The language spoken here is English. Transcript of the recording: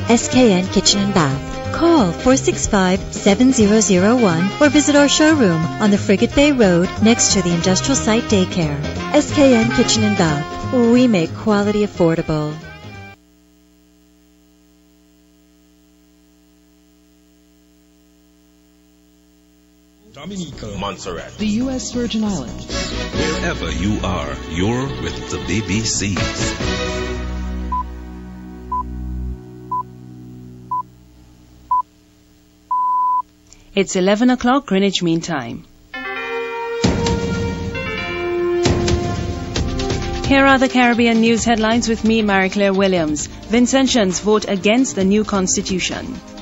SKN Kitchen and Bath. Call 465-7001 or visit our showroom on the Frigate Bay Road next to the Industrial Site Daycare. SKN Kitchen and Bath. We make quality affordable. Dominica, Montserrat, the U.S. Virgin Islands. Wherever you are, you're with the BBC. It's 11 o'clock Greenwich Mean Time. Here are the Caribbean news headlines with me, Marie Claire Williams. Vincentians vote against the new constitution.